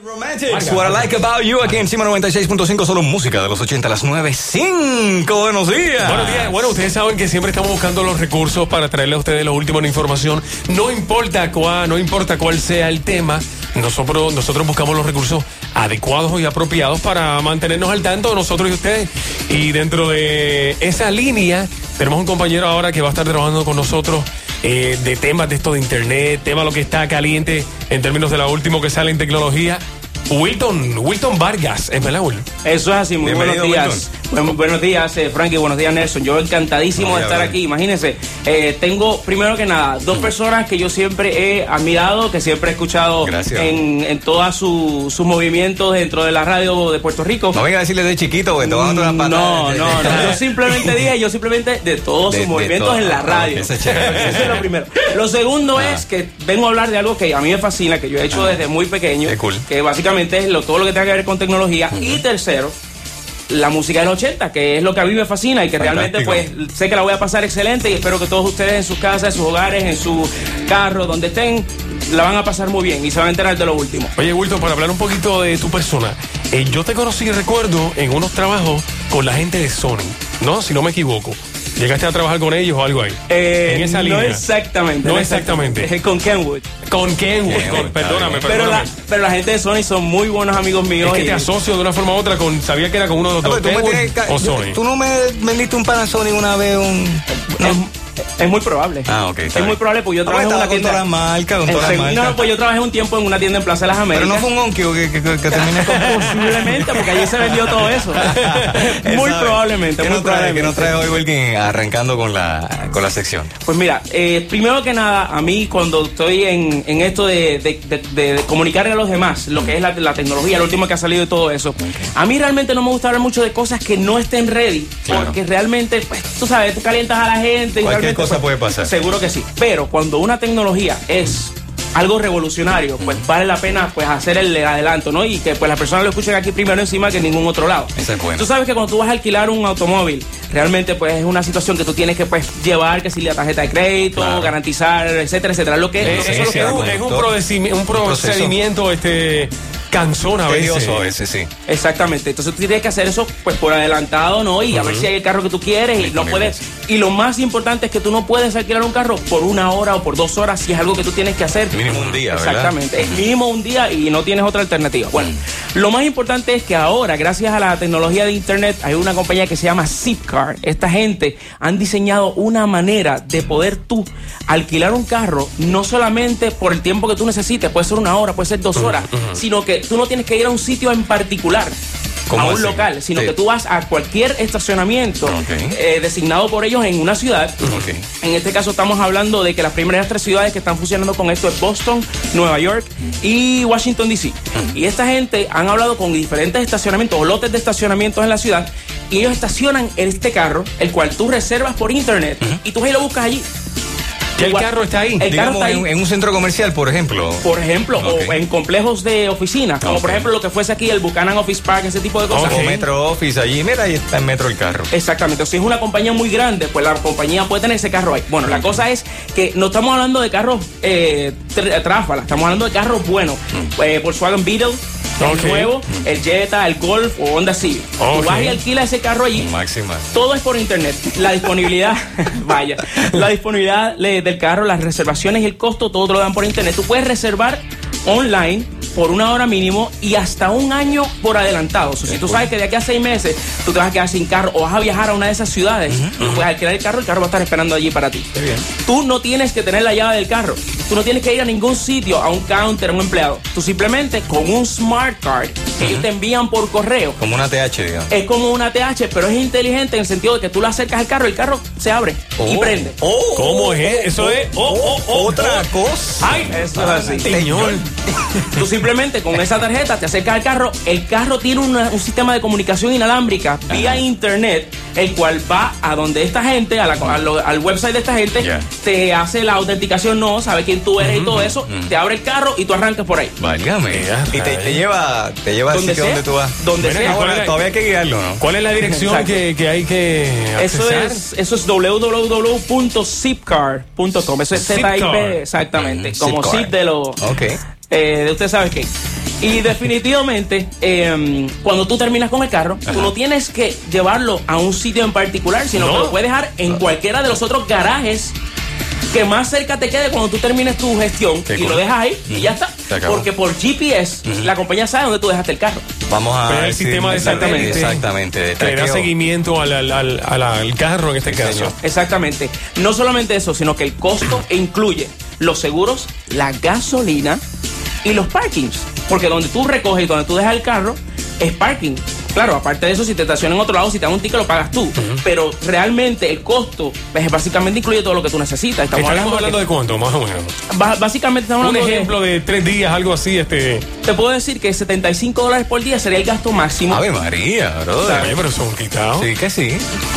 Romantics, What I Like About You, aquí encima 96.5, solo música de los 80 a las 9:05. Buenos días. Buenos días. Bueno, ustedes saben que siempre estamos buscando los recursos para traerle a ustedes lo último en información. No importa cuál sea el tema, nosotros buscamos los recursos adecuados y apropiados para mantenernos al tanto, nosotros y ustedes. Y dentro de esa línea, tenemos un compañero ahora que va a estar trabajando con nosotros de temas de esto de internet, tema lo que está caliente en términos de lo último que sale en tecnología. Wilton Vargas, ¿es verdad, Will? Eso es así, muy buenos días. Buenos días, Frankie, buenos días, Nelson. Yo encantadísimo de estar aquí. Imagínense, tengo primero que nada dos personas que yo siempre he admirado, que siempre he escuchado en todos sus movimientos dentro de la radio de Puerto Rico. No venga a decirle de chiquito, porque te van a dar una patada. No. Yo simplemente de todos sus movimientos en la radio. Eso es lo primero. Lo segundo es que vengo a hablar de algo que a mí me fascina, que yo he hecho desde muy pequeño, que básicamente es todo lo que tenga que ver con tecnología. Y tercero, la música de los 80, que es lo que a mí me fascina y que realmente pues sé que la voy a pasar excelente, y espero que todos ustedes en sus casas, en sus hogares, en su carro, donde estén, la van a pasar muy bien y se van a enterar de lo último. Oye, Wilton, para hablar un poquito de tu persona, yo te conocí, recuerdo, en unos trabajos con la gente de Sony, ¿no? Si no me equivoco. ¿Llegaste a trabajar con ellos o algo ahí? En esa línea. No exactamente. Con Kenwood. Perdóname. Pero la gente de Sony son muy buenos amigos míos. Es que te asocio de una forma u otra sabía que era con uno de los dos, o Sony. ¿Tú no me vendiste un Panasonic una vez? Es muy probable. Ok. Es muy probable porque yo trabajé en una tienda. Con todas las marcas. No, pues yo trabajé un tiempo en una tienda en Plaza de las Américas. Pero no fue un Onkyo que terminé con. Posiblemente, porque allí se vendió todo eso. Muy probablemente. ¿Qué nos trae hoy, Wilkin, arrancando con la sección? Pues mira, primero que nada, a mí cuando estoy en esto de comunicarle a los demás lo que es la tecnología, lo último que ha salido y todo eso, a mí realmente no me gusta hablar mucho de cosas que no estén ready, porque realmente, pues, tú sabes, tú calientas a la gente y cualquier cosa puede pasar. Seguro que sí. Pero cuando una tecnología es algo revolucionario, pues vale la pena pues hacer el adelanto, ¿no? Y que pues las personas lo escuchen aquí primero encima que en ningún otro lado. Eso es bueno. Tú sabes que cuando tú vas a alquilar un automóvil, realmente pues es una situación que tú tienes que pues llevar, que si la tarjeta de crédito, garantizar, etcétera. Lo que es un procedimiento cansón a veces. Sí. Exactamente. Entonces tú tienes que hacer eso pues por adelantado, ¿no? Y a ver si hay el carro que tú quieres y no puedes. Y lo más importante es que tú no puedes alquilar un carro por 1 hora o por 2 horas si es algo que tú tienes que hacer. Mínimo un día, ¿verdad? Exactamente. Es mínimo un día y no tienes otra alternativa. Bueno, lo más importante es que ahora, gracias a la tecnología de internet, hay una compañía que se llama Zipcar. Esta gente han diseñado una manera de poder tú alquilar un carro, no solamente por el tiempo que tú necesites, puede ser 1 hora, puede ser 2 horas, sino que tú no tienes que ir a un sitio en particular, a un local, sino que tú vas a cualquier estacionamiento designado por ellos en una ciudad. En este caso estamos hablando de que las primeras 3 ciudades que están funcionando con esto es Boston, Nueva York y Washington DC. Y esta gente han hablado con diferentes estacionamientos o lotes de estacionamientos en la ciudad, y ellos estacionan este carro, el cual tú reservas por internet y tú ahí lo buscas allí. ¿El carro está ahí? Digamos, en un centro comercial, por ejemplo. O en complejos de oficinas, como por ejemplo lo que fuese aquí el Buchanan Office Park, ese tipo de cosas. O Metro Office, allí, mira, ahí está en Metro el carro. Exactamente. Si es una compañía muy grande, pues la compañía puede tener ese carro ahí. Bueno, la cosa es que no estamos hablando de carros tráfalas, estamos hablando de carros buenos. Volkswagen Beetle, el nuevo, el Jetta, el Golf o Honda Civic. Tú vas y alquilas ese carro allí. Máxima. Todo es por internet. La disponibilidad, la disponibilidad del carro, las reservaciones y el costo, todo te lo dan por internet. Tú puedes reservar online por 1 hora mínimo y hasta 1 año por adelantado. O sea, si tú sabes que de aquí a 6 meses tú te vas a quedar sin carro o vas a viajar a una de esas ciudades, tú puedes alquilar el carro va a estar esperando allí para ti. Tú no tienes que tener la llave del carro. Tú no tienes que ir a ningún sitio, a un counter, a un empleado. Tú simplemente con un smart card que ellos te envían por correo. Como una TH, digamos. Es como una TH, pero es inteligente en el sentido de que tú le acercas al carro, el carro se abre y prende. ¿Cómo es? Eso es otra cosa. Ay, eso es así. Señor. Tú simplemente con esa tarjeta te acercas al carro. El carro tiene un sistema de comunicación inalámbrica vía internet, el cual va a donde esta gente, al website de esta gente, te hace la autenticación, no sabe quién tú eres y todo eso, te abre el carro y tú arrancas por ahí. Válgame. Y te lleva al sitio donde tú vas. Donde sea. Todavía hay que guiarlo, ¿no? ¿Cuál es la dirección que hay que accesar? Eso es www.zipcar.com. Eso es ZIP, exactamente. Como zip de los... Ok. Usted sabe qué. Y definitivamente, cuando tú terminas con el carro, tú no tienes que llevarlo a un sitio en particular, sino que lo puedes dejar en cualquiera de los otros garajes que más cerca te quede cuando tú termines tu gestión. Qué y cool. Lo dejas ahí y ya está. Porque por GPS la compañía sabe dónde tú dejaste el carro. Vamos a ver el sistema de exactamente que le da seguimiento al carro en este caso. Exactamente. No solamente eso, sino que el costo incluye los seguros, la gasolina y los parkings. Porque donde tú recoges y donde tú dejas el carro es parking. Claro, aparte de eso, si te estacionan en otro lado, si te dan un ticket, lo pagas tú. Pero realmente el costo básicamente incluye todo lo que tú necesitas. Estamos hablando de cuánto, más o menos. Básicamente estamos hablando un ejemplo de 3 días, algo así. Te puedo decir que $75 por día sería el gasto máximo. Ave María, brother. Pero son quitados. Sí que sí.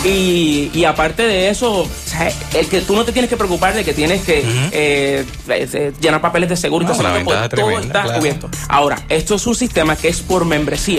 Y aparte de eso, o sea, el que tú no te tienes que preocupar de que tienes que llenar papeles de seguro y todo está cubierto. Ahora, esto es un sistema que es por membresía.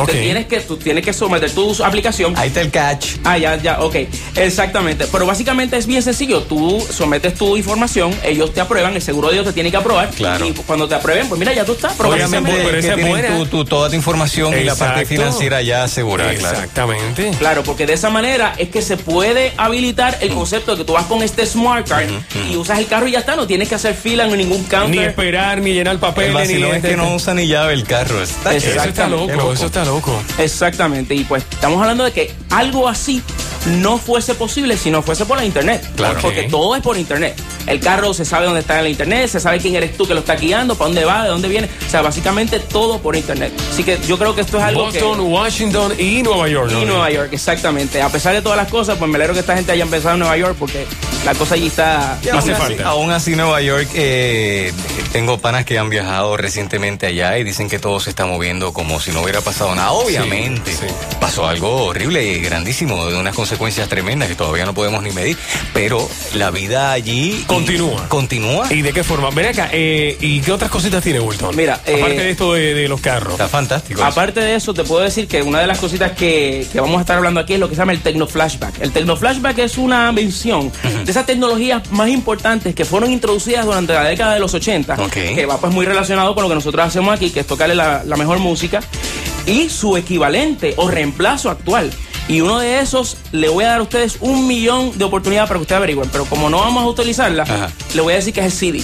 Tú tienes que someter tu aplicación. Ahí está el catch. Ya, ok. Exactamente. Pero básicamente es bien sencillo. Tú sometes tu información, ellos te aprueban, el seguro de ellos te tiene que aprobar. Claro. Y cuando te aprueben, pues mira, ya tú estás. Obviamente que tienen toda tu información y la parte financiera ya asegurada. Exactamente. Claro, porque de esa manera es que se puede habilitar el concepto de que tú vas con este Smart Card y usas el carro y ya está. No tienes que hacer fila en ningún counter. Ni esperar, ni llenar papeles. No es que no usa ni llave el carro. Eso está loco. Exactamente, y pues estamos hablando de que algo así no fuese posible si no fuese por la internet. Claro. Porque todo es por internet. El carro se sabe dónde está en la internet, se sabe quién eres tú que lo está guiando, para dónde va, de dónde viene. O sea, básicamente todo por internet. Así que yo creo que esto es algo Boston, Washington y Nueva York. Nueva York, exactamente. A pesar de todas las cosas, pues me alegro que esta gente haya empezado en Nueva York porque la cosa allí está... Hace falta. Aún así, Nueva York, tengo panas que han viajado recientemente allá y dicen que todo se está moviendo como si no hubiera pasado nada. Obviamente, pasó algo horrible y grandísimo, de unas consecuencias tremendas que todavía no podemos ni medir, pero la vida allí continúa. ¿Y de qué forma? Ven acá, ¿y qué otras cositas tiene Wilton? Mira, aparte de esto de los carros. Está fantástico. Aparte de eso, te puedo decir que una de las cositas que vamos a estar hablando aquí es lo que se llama el Tecnoflashback. El Tecnoflashback es una mención de esas tecnologías más importantes que fueron introducidas durante la década de los 80, que va pues muy relacionado con lo que nosotros hacemos aquí, que es tocarle la mejor música, y su equivalente o reemplazo actual. Y uno de esos, le voy a dar a ustedes 1 millón de oportunidades para que ustedes averigüen. Pero como no vamos a utilizarla, le voy a decir que es el CD.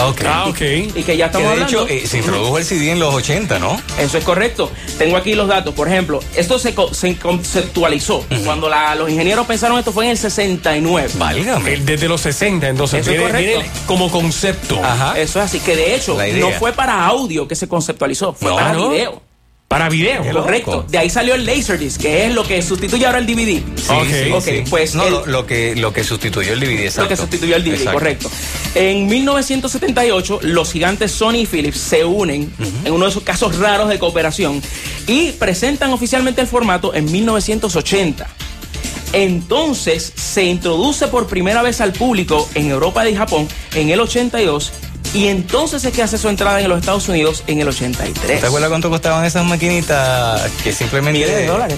Y que ya estamos hablando. De hecho, se introdujo el CD en los 80, ¿no? Eso es correcto. Tengo aquí los datos. Por ejemplo, esto se conceptualizó. Cuando los ingenieros pensaron esto fue en el 69. Válgame. Desde los 60, entonces. Viene como concepto. Eso es así. Que de hecho, no fue para audio que se conceptualizó, fue para video. Para video. Correcto. De ahí salió el Laserdisc, que es lo que sustituye ahora el DVD. Sí. Pues lo que sustituyó el DVD, exacto. Lo que sustituyó el DVD, correcto. En 1978, los gigantes Sony y Philips se unen en uno de esos casos raros de cooperación y presentan oficialmente el formato en 1980. Entonces, se introduce por primera vez al público en Europa y Japón en el 82. Y entonces es que hace su entrada en los Estados Unidos en el 83. ¿Te acuerdas cuánto costaban esas maquinitas que simplemente... Miles de dólares.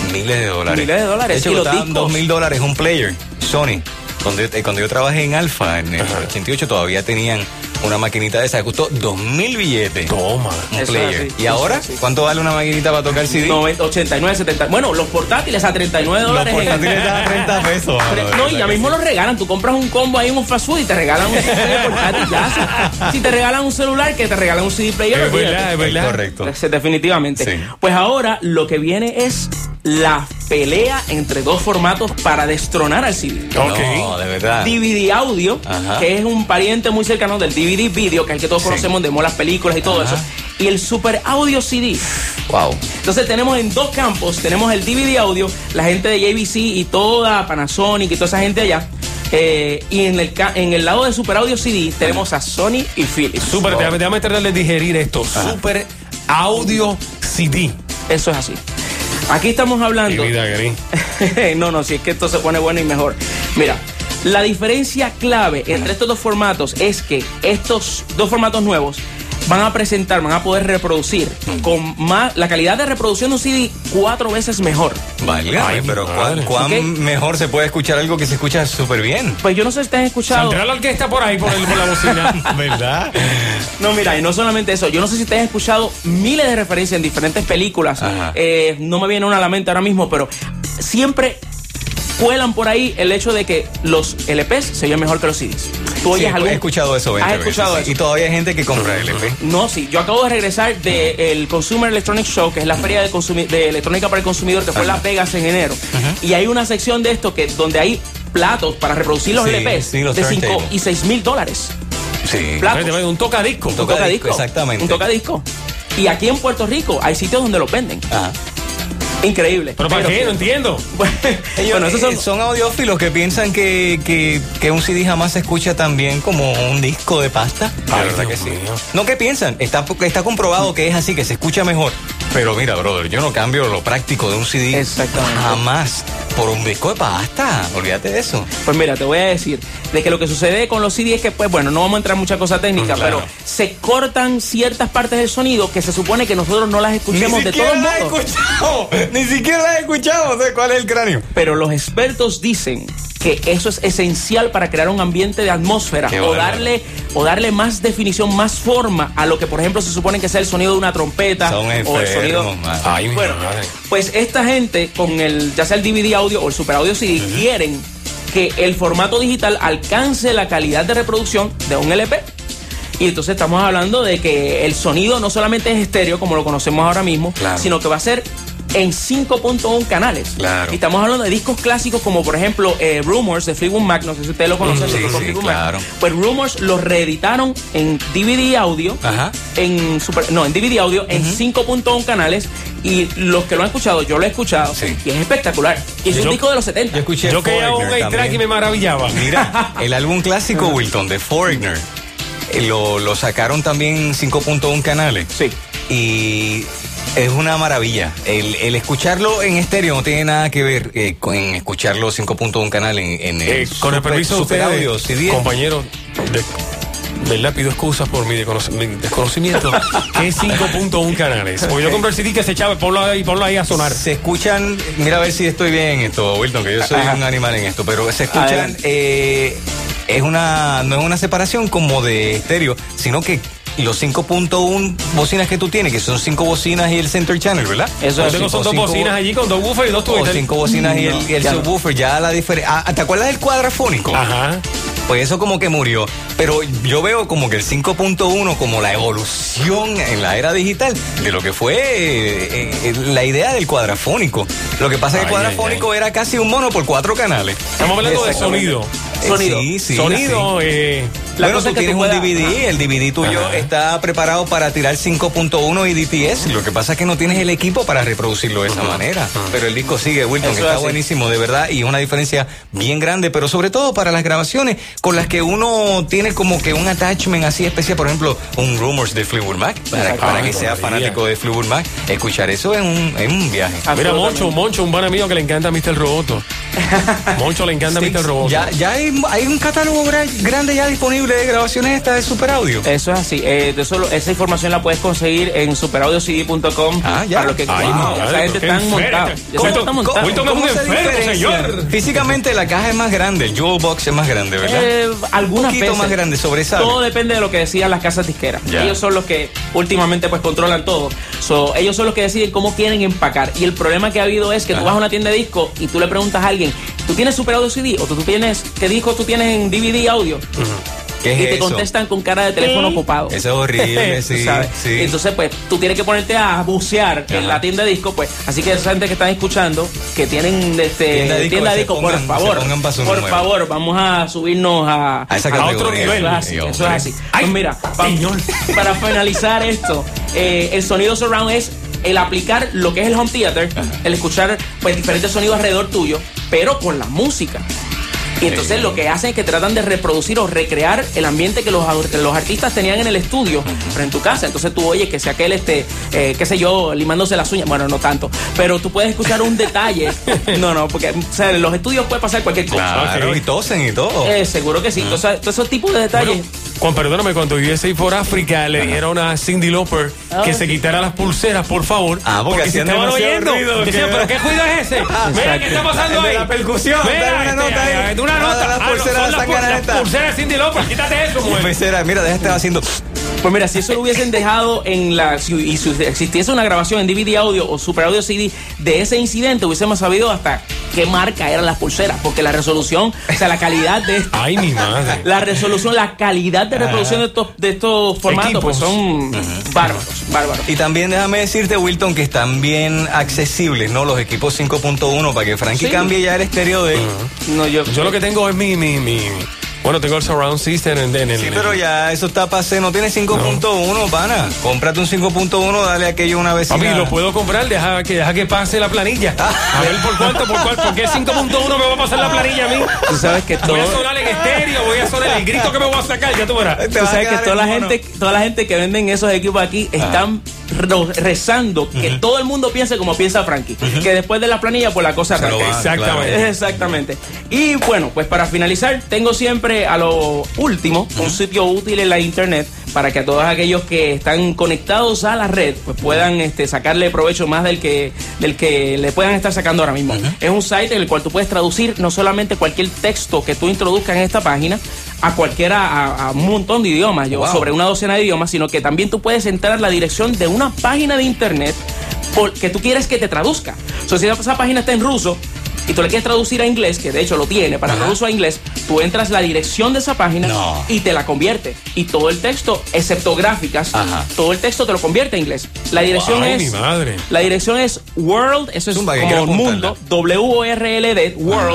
De hecho, costaban $2,000 un player, Sony. Cuando yo trabajé en Alfa, en el 88, todavía tenían una maquinita de esa que costó 2,000 billetes. Toma. Un player. ¿Y ahora? ¿Cuánto vale una maquinita para tocar CD? 89, 70. Bueno, los portátiles a $39. Los portátiles a 30 pesos. No, y ya mismo los regalan. Tú compras un combo ahí en un fast food y te regalan un CD portátil. Ya. Si te regalan un celular, que te regalan un CD player. Es verdad. Correcto. Definitivamente. Sí. Pues ahora lo que viene es la pelea entre dos formatos para destronar al CD. No, de verdad. DVD audio, que es un pariente muy cercano del DVD video, que es el que todos conocemos de las películas y todo eso. Y el super audio CD. Wow. Entonces tenemos en dos campos, tenemos el DVD audio, la gente de JVC y toda Panasonic y toda esa gente allá. Y en el lado de Super Audio CD tenemos a Sony y Philips. Déjame tratar de digerir esto. Super Audio CD. Eso es así. Aquí estamos hablando... Mi vida, Gary. No, si es que esto se pone bueno y mejor. Mira, la diferencia clave entre estos dos formatos es que estos dos formatos nuevos van a poder reproducir con la calidad de reproducción de un CD 4 veces mejor. Vale, pero ¿cuán mejor se puede escuchar algo que se escucha súper bien? Pues yo no sé si te has escuchado. Saldrá la orquesta por ahí, por la bocina. ¿Verdad? No, mira, y no solamente eso, yo no sé si te has escuchado miles de referencias en diferentes películas. No me viene una a la mente ahora mismo, pero siempre cuelan por ahí el hecho de que los LPs se oyen mejor que los CDs. ¿Tú oyes algo? He escuchado eso 20 ¿Has escuchado veces, eso? Y todavía hay gente que compra LP. No, sí. Yo acabo de regresar del Consumer Electronic Show, que es la feria de electrónica para el consumidor, que fue en Las Vegas en enero. Y hay una sección de esto donde hay platos para reproducir los LPs de 5 y 6 mil dólares. Sí. Platos. Un tocadisco. Un tocadisco. Exactamente. Un tocadisco. Y aquí en Puerto Rico hay sitios donde lo venden. Increíble. ¿Pero para qué? No entiendo. Bueno, esos son audiófilos que piensan que un CD jamás se escucha tan bien como un disco de pasta. La verdad que sí. No, ¿qué piensan? Está comprobado que es así, que se escucha mejor. Pero mira, brother, yo no cambio lo práctico de un CD jamás por un disco de pasta. Olvídate de eso. Pues mira, te voy a decir de que lo que sucede con los CD es que, pues bueno, no vamos a entrar en mucha cosa técnica, pero se cortan ciertas partes del sonido que se supone que nosotros no las escuchemos de todos modos. Ni siquiera las he escuchado. No sé cuál es el cráneo. Pero los expertos dicen que eso es esencial para crear un ambiente de atmósfera o darle más definición, más forma a lo que, por ejemplo, se supone que sea el sonido de una trompeta. Son o el sonido. Bueno, pues esta gente con ya sea el DVD audio o el super audio CD quieren que el formato digital alcance la calidad de reproducción de un LP. Y entonces estamos hablando de que el sonido no solamente es estéreo como lo conocemos ahora mismo, sino que va a ser en 5.1 canales. Claro. Y estamos hablando de discos clásicos como por ejemplo Rumors de Fleetwood Mac, no sé si ustedes lo conocen. Claro. Pues Rumors los reeditaron en DVD audio, en DVD audio en 5.1 canales, y los que lo han escuchado, yo lo he escuchado, y es espectacular. Y es un disco de los 70. Yo que hago un A-Track y me maravillaba. Mira, el álbum clásico Wilton de Foreigner lo sacaron también en 5.1 canales. Sí. Y es una maravilla. El escucharlo en estéreo no tiene nada que ver con escucharlo 5.1 canal en con el permiso de super ustedes, audio, CD. compañeros, ¿verdad? Pido excusas por mi desconocimiento. ¿Qué es 5.1 canales? Porque yo compré el CD que se echaba, ponlo ahí a sonar. Se escuchan, mira a ver si estoy bien en esto, Wilton, que yo soy un animal en esto, pero se escuchan, no es una separación como de estéreo, sino que los 5.1 bocinas que tú tienes, que son 5 bocinas y el center channel, ¿verdad? Eso es, son 2 bocinas allí con 2 woofers y 2 tubos. O 5 bocinas y el subwoofer, ya la diferencia. ¿Te acuerdas del cuadrafónico? Ajá. Pues eso como que murió. Pero yo veo como que el 5.1 como la evolución en la era digital de lo que fue la idea del cuadrafónico. Lo que pasa es que el cuadrafónico era casi un mono por 4 canales. Estamos hablando de sonido. Sí, sonido. Bueno, tú tienes un DVD, el DVD tuyo está preparado para tirar 5.1 y DTS. Lo que pasa es que no tienes el equipo para reproducirlo de esa manera. Pero el disco sigue, Wilton, que está buenísimo, de verdad, y es una diferencia bien grande, pero sobre todo para las grabaciones con las que uno tiene como que un attachment así especial, por ejemplo, un Rumors de Fleetwood Mac, para que sea fanático de Fleetwood Mac, escuchar eso es un viaje. Mira, Moncho, un buen amigo que le encanta a Mr. Roboto. Moncho le encanta a Mr. Roboto. Ya hay un catálogo grande ya disponible de grabaciones de super audio. Eso es así. Esa información la puedes conseguir en superaudiocd.com. Ya. Para lo que esa gente está montada. ¿Cómo se diferencia? Físicamente la caja es más grande, el Jewel Box es más grande, ¿verdad? Algunas un poquito veces más grande, sobresale. Todo depende de lo que decían las casas disqueras. Ellos son los que últimamente pues controlan todo. Ellos son los que deciden cómo quieren empacar. Y el problema que ha habido es que tú vas a una tienda de disco y tú le preguntas a alguien, ¿tú tienes super audio CD? O tú tienes, ¿qué discos tú tienes en DVD audio? ¿Qué es y te eso? contestan con cara de teléfono ocupado. Eso es horrible, sí. Entonces, pues, tú tienes que ponerte a bucear en la tienda de disco, pues. Así que esa gente que están escuchando, que tienen tienda de disco, por favor, vamos a subirnos a otro nivel. Eso es así. Pues mira, para finalizar esto, el sonido surround es el aplicar lo que es el home theater, el escuchar pues diferentes sonidos alrededor tuyo, pero con la música. Y entonces lo que hacen es que tratan de reproducir o recrear el ambiente que los artistas tenían en el estudio, pero en tu casa. Entonces tú oyes que sea aquel, qué sé yo, limándose las uñas. Bueno, no tanto. Pero tú puedes escuchar un detalle. No, porque o sea, en los estudios puede pasar cualquier cosa. Claro, y tosen y todo. Seguro que sí. Entonces, todos esos tipos de detalles. Bueno, cuando USA for Africa le dijeron a Cyndi Lauper que se quitara las pulseras, por favor. Porque se estaban oyendo. Decían, ¿pero qué ruido es ese? Mira, ¿qué está pasando ahí? La percusión. Mira, una nota ahí. Una nota. Las pulseras las pulseras de Cyndi Lauper. Quítate eso, mujer. Mira, deja de estar haciendo... Pues mira, si eso lo hubiesen dejado si existiese una grabación en DVD audio o Super Audio CD de ese incidente, hubiésemos sabido hasta qué marca eran las pulseras, porque la resolución, o sea, la calidad de ay, mi madre. La resolución, la calidad de reproducción de estos formatos pues son bárbaros. Y también déjame decirte, Wilton, que están bien accesibles, ¿no? Los equipos 5.1 para que Frankie cambie ya el estéreo de él. No, yo lo que tengo es bueno, tengo el surround system en el... Sí, pero ya eso está pasé. No tienes 5.1, pana. Cómprate un 5.1, dale aquello una vez. Papi, lo puedo comprar, deja que pase la planilla. A ver por cuánto, por qué 5.1 me va a pasar la planilla a mí. Tú sabes que voy a sonar en estéreo, voy a sonar el grito que me voy a sacar, ya tú verás. Tú sabes que toda la gente que venden esos equipos aquí están rezando que todo el mundo piense como piensa Frankie. Que después de la planilla, pues la cosa arranca. Exactamente. Y bueno, pues para finalizar, tengo siempre a lo último un sitio útil en la internet para que a todos aquellos que están conectados a la red pues puedan sacarle provecho más del que le puedan estar sacando ahora mismo. Es un site en el cual tú puedes traducir no solamente cualquier texto que tú introduzcas en esta página a un montón de idiomas, sobre una docena de idiomas, sino que también tú puedes entrar a la dirección de una página de internet que tú quieres que te traduzca. Si esa página está en ruso y tú le quieres traducir a inglés, que de hecho lo tiene para ruso a inglés, tú entras la dirección de esa página y te la convierte. Y todo el texto, excepto gráficas, todo el texto te lo convierte a inglés. La dirección La dirección es world, eso es como mundo, WORLD,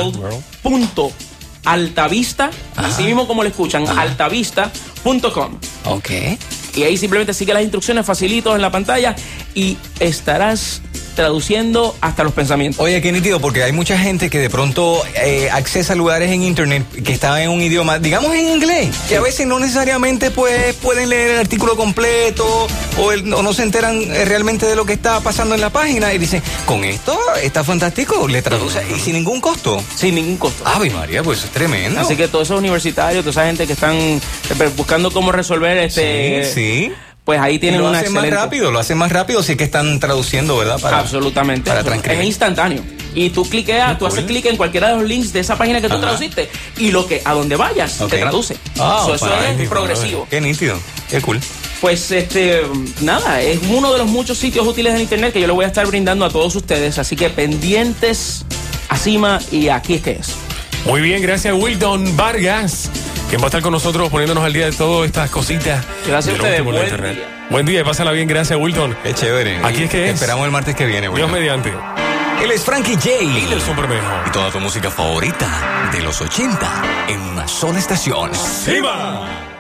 world.altavista, así mismo como lo escuchan, altavista.com. Ok. Y ahí simplemente sigue las instrucciones facilitos en la pantalla y estarás traduciendo hasta los pensamientos. Oye, qué nítido, porque hay mucha gente que de pronto accesa a lugares en internet que están en un idioma, digamos en inglés, que a veces no necesariamente pues pueden leer el artículo completo o no se enteran realmente de lo que está pasando en la página y dicen, con esto está fantástico, le traduce y sin ningún costo. Sin ningún costo. Ave María, pues es tremendo. Así que todos esos universitarios, toda esa gente que están buscando cómo resolver Sí. Pues ahí tienen lo una hacen excelente... lo hacen más rápido si es que están traduciendo, ¿verdad? Absolutamente. Para transcribir. Es instantáneo. Y tú haces clic en cualquiera de los links de esa página que tú traduciste y a donde vayas te traduce. Eso es progresivo. Qué nítido, qué cool. Pues nada, es uno de los muchos sitios útiles en internet que yo le voy a estar brindando a todos ustedes, así que pendientes a Cima y aquí es que es. Muy bien, gracias Wilton Vargas, quien va a estar con nosotros poniéndonos al día de todas estas cositas. Gracias a ustedes, buen día y pásala bien, gracias Wilton. Qué chévere. Aquí es que es. Esperamos el martes que viene, Dios mediante. Él es Frankie J. Y el Supermejo. Y toda tu música favorita de los 80 en una sola estación. ¡Cima!